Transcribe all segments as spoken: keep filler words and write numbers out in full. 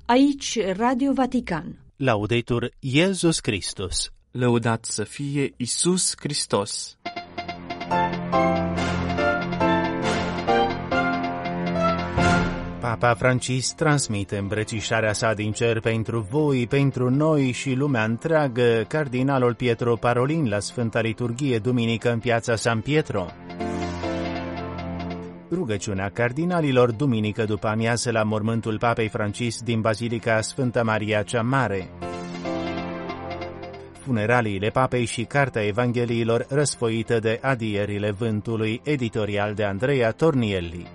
Aici Radio Vatican. Laudetur Iesus Christus. Lăudat să fie Iisus Hristos. Papa Francis transmite îmbrățișarea sa din cer pentru voi, pentru noi și lumea întreagă, cardinalul Pietro Parolin la Sfânta Liturghie duminică în piața San Pietro. Rugăciunea cardinalilor duminică după amiază la mormântul Papei Francis din Bazilica Sfânta Maria cea Mare. Funeraliile Papei și Cartea Evangheliilor răsfoită de Adierile Vântului, editorial de Andrea Tornielli.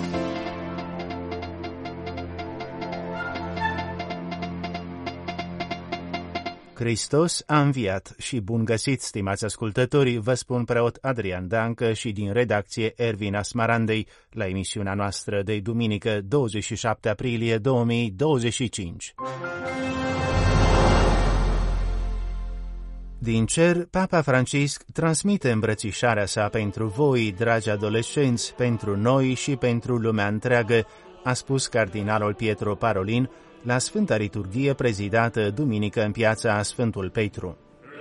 Hristos a înviat și bun găsit, stimați ascultători, vă spun preot Adrian Dancă și din redacție Ervin Asmarandei la emisiunea noastră de duminică douăzeci și șapte aprilie două mii douăzeci și cinci. Din cer, Papa Francisc transmite îmbrățișarea sa pentru voi, dragi adolescenți, pentru noi și pentru lumea întreagă, a spus cardinalul Pietro Parolin la Sfânta Liturghie prezidată duminică în piața Sfântul Petru.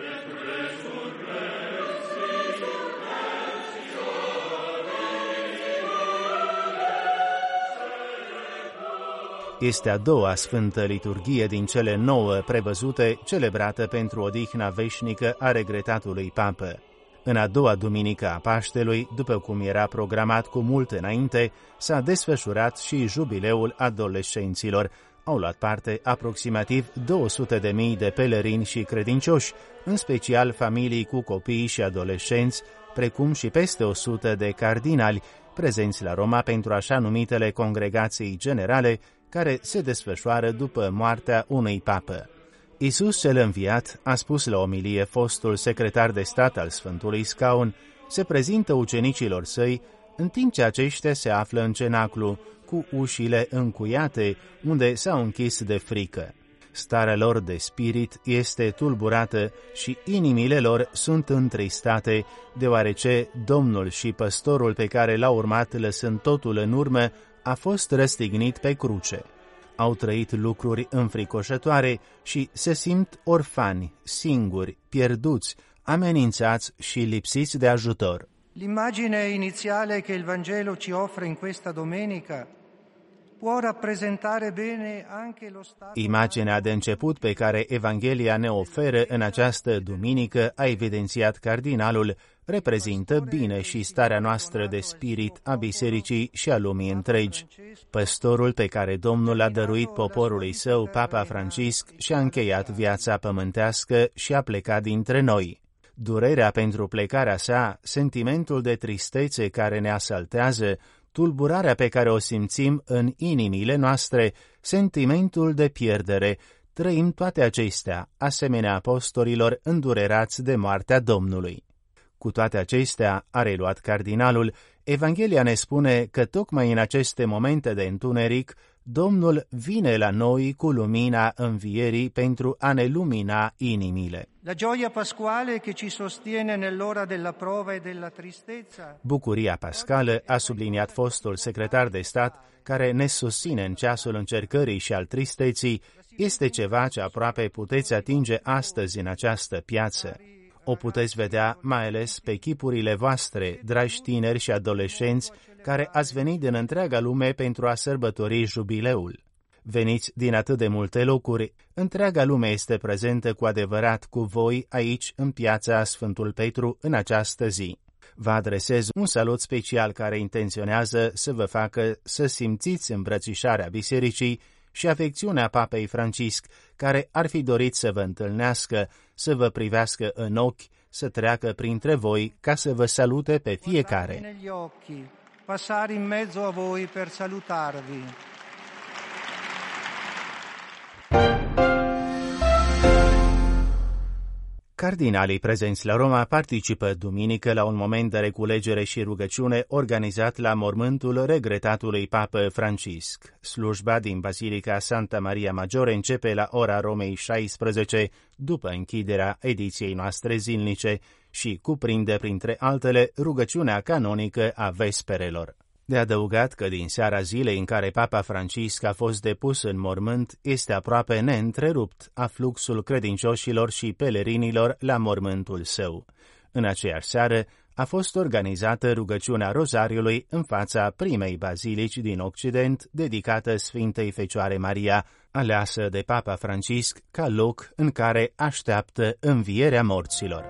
Este a doua Sfântă Liturghie din cele nouă prevăzute, celebrată pentru odihna veșnică a regretatului papă. În a doua duminică a Paștelui, după cum era programat cu mult înainte, s-a desfășurat și jubileul adolescenților. Au luat parte aproximativ două sute de mii de pelerini și credincioși, în special familii cu copii și adolescenți, precum și peste o sută de cardinali, prezenți la Roma pentru așa numitele congregații generale, care se desfășoară după moartea unui papă. Iisus cel înviat, a spus la omilie fostul secretar de stat al Sfântului Scaun, se prezintă ucenicilor săi, în timp ce aceștia se află în cenaclu, cu ușile încuiate, unde s-au închis de frică. Starea lor de spirit este tulburată și inimile lor sunt întristate, deoarece Domnul și păstorul pe care l-a urmat lăsând totul în urmă a fost răstignit pe cruce. Au trăit lucruri înfricoșătoare și se simt orfani, singuri, pierduți, amenințați și lipsiți de ajutor. L'immagine iniziale che il Vangelo ci offre in questa domenica può rappresentare bene anche lo stato. Imaginea de început pe care Evanghelia ne oferă în această duminică, a evidențiat cardinalul, reprezintă bine și starea noastră de spirit a bisericii și a lumii întregi. Păstorul pe care Domnul a dăruit poporului său, Papa Francisc, și-a încheiat viața pământească și a plecat dintre noi. Durerea pentru plecarea sa, sentimentul de tristețe care ne asaltează, tulburarea pe care o simțim în inimile noastre, sentimentul de pierdere, trăim toate acestea, asemenea apostolilor îndurerați de moartea Domnului. Cu toate acestea, a reluat cardinalul, Evanghelia ne spune că tocmai în aceste momente de întuneric, Domnul vine la noi cu lumina învierii pentru a ne lumina inimile. La gioia pasquale che ci sostiene nell'ora della prova e della tristezza. Bucuria pascală, a subliniat fostul secretar de stat, care ne susține în ceasul încercării și al tristeții, este ceva ce aproape puteți atinge astăzi în această piață. O puteți vedea mai ales pe chipurile voastre, dragi tineri și adolescenți, care ați venit din întreaga lume pentru a sărbători jubileul. Veniți din atât de multe locuri, întreaga lume este prezentă cu adevărat cu voi aici, în piața Sfântul Petru, în această zi. Vă adresez un salut special care intenționează să vă facă să simțiți îmbrățișarea bisericii și afecțiunea Papei Francisc, care ar fi dorit să vă întâlnească, să vă privească în ochi, să treacă printre voi ca să vă salute pe fiecare. Passare in mezzo a voi per salutarvi. Cardinalii prezenți la Roma participă duminică la un moment de reculegere și rugăciune organizat la mormântul regretatului Papă Francisc. Slujba din Bazilica Santa Maria Maggiore începe la ora Romei șaisprezece, după închiderea ediției noastre zilnice, și cuprinde, printre altele, rugăciunea canonică a vesperelor. De adăugat că din seara zilei în care Papa Francisc a fost depus în mormânt, este aproape neîntrerupt afluxul credincioșilor și pelerinilor la mormântul său. În aceeași seară a fost organizată rugăciunea Rozariului în fața primei bazilici din Occident dedicată Sfintei Fecioare Maria, aleasă de Papa Francisc ca loc în care așteaptă învierea morților.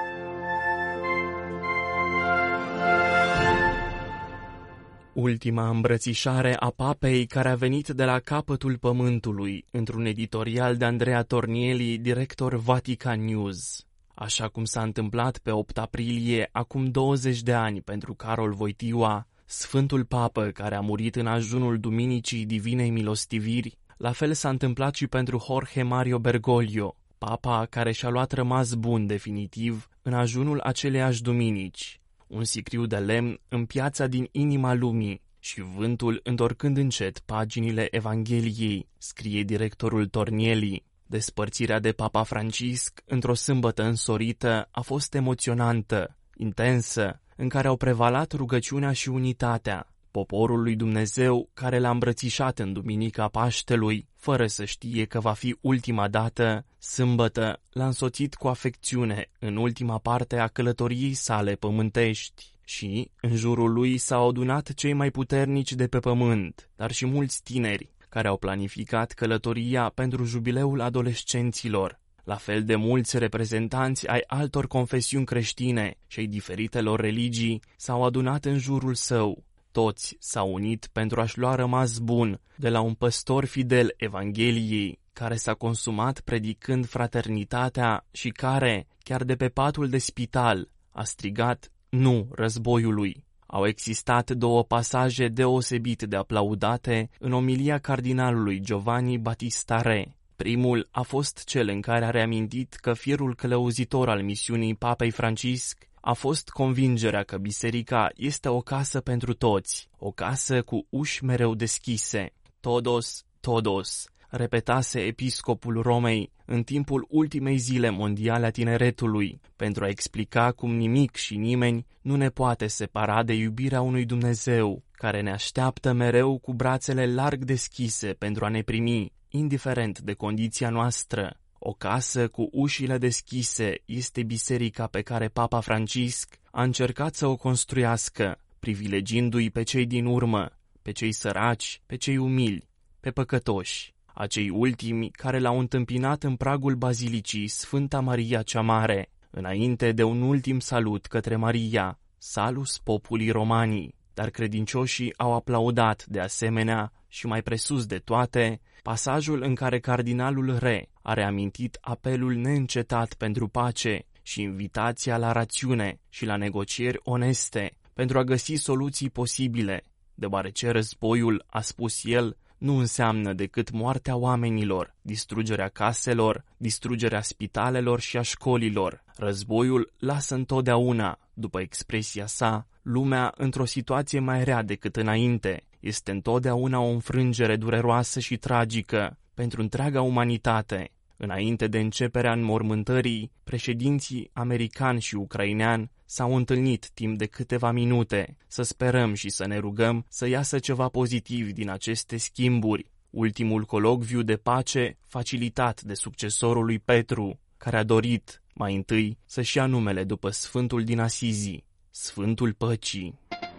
Ultima îmbrățișare a papei care a venit de la capătul pământului, într-un editorial de Andrea Tornielli, director Vatican News. Așa cum s-a întâmplat pe opt aprilie, acum douăzeci de ani, pentru Carol Wojtyła, Sfântul Papă care a murit în ajunul Duminicii Divinei Milostiviri, la fel s-a întâmplat și pentru Jorge Mario Bergoglio, papa care și-a luat rămas bun definitiv în ajunul aceleiași duminici. Un sicriu de lemn în piața din inima lumii și vântul întorcând încet paginile Evangheliei, scrie directorul Tornielli. Despărțirea de Papa Francisc într-o sâmbătă însorită a fost emoționantă, intensă, în care au prevalat rugăciunea și unitatea. Poporul lui Dumnezeu care l-a îmbrățișat în Duminica Paștelui, fără să știe că va fi ultima dată, sâmbătă, l-a însoțit cu afecțiune în ultima parte a călătoriei sale pământești. Și, în jurul lui s-au adunat cei mai puternici de pe pământ, dar și mulți tineri, care au planificat călătoria pentru jubileul adolescenților, la fel de mulți reprezentanți ai altor confesiuni creștine și ai diferitelor religii s-au adunat în jurul său. Toți s-au unit pentru a-și lua rămas bun de la un păstor fidel Evangheliei, care s-a consumat predicând fraternitatea și care, chiar de pe patul de spital, a strigat nu războiului. Au existat două pasaje deosebit de aplaudate în omilia cardinalului Giovanni Battista Re. Primul a fost cel în care a reamintit că firul călăuzitor al misiunii Papei Francisc a fost convingerea că biserica este o casă pentru toți, o casă cu uși mereu deschise. Todos, todos, repetase episcopul Romei în timpul ultimei zile mondiale a tineretului, pentru a explica cum nimic și nimeni nu ne poate separa de iubirea unui Dumnezeu, care ne așteaptă mereu cu brațele larg deschise pentru a ne primi, indiferent de condiția noastră. O casă cu ușile deschise este biserica pe care Papa Francisc a încercat să o construiască, privilegiindu-i pe cei din urmă, pe cei săraci, pe cei umili, pe păcătoși, acei ultimi care l-au întâmpinat în pragul bazilicii Sfânta Maria cea Mare, înainte de un ultim salut către Maria, Salus Populi Romani. Dar credincioșii au aplaudat de asemenea și mai presus de toate pasajul în care cardinalul Re a reamintit apelul neîncetat pentru pace și invitația la rațiune și la negocieri oneste pentru a găsi soluții posibile, deoarece războiul, a spus el, nu înseamnă decât moartea oamenilor, distrugerea caselor, distrugerea spitalelor și a școlilor. Războiul lasă întotdeauna, după expresia sa, lumea într-o situație mai rea decât înainte. Este întotdeauna o înfrângere dureroasă și tragică pentru întreaga umanitate. Înainte de începerea înmormântării, președinții american și ucrainean s-au întâlnit timp de câteva minute, să sperăm și să ne rugăm să iasă ceva pozitiv din aceste schimburi. Ultimul colocviu de pace facilitat de succesorul lui Petru, care a dorit, mai întâi, să-și ia numele după Sfântul din Asizi, Sfântul Păcii.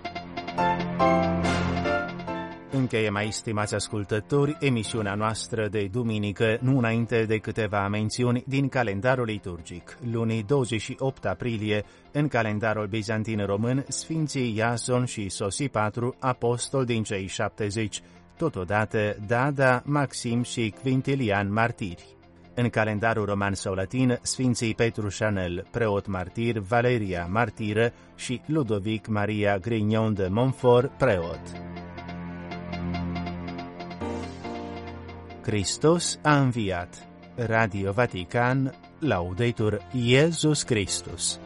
Încheie, mai stimați ascultători, emisiunea noastră de duminică, nu înainte de câteva mențiuni din calendarul liturgic. Lunii douăzeci și opt aprilie, în calendarul bizantin român, Sfinții Iason și Sosipatru, apostol din cei șaptezeci, totodată Dada, Maxim și Quintilian, martiri. În calendarul roman sau latin, Sfinții Petru Chanel, preot martir, Valeria, martiră și Ludovic Maria Grignon de Montfort, preot. Hristos a înviat. Radio Vatican, Laudetur Iesus Christus.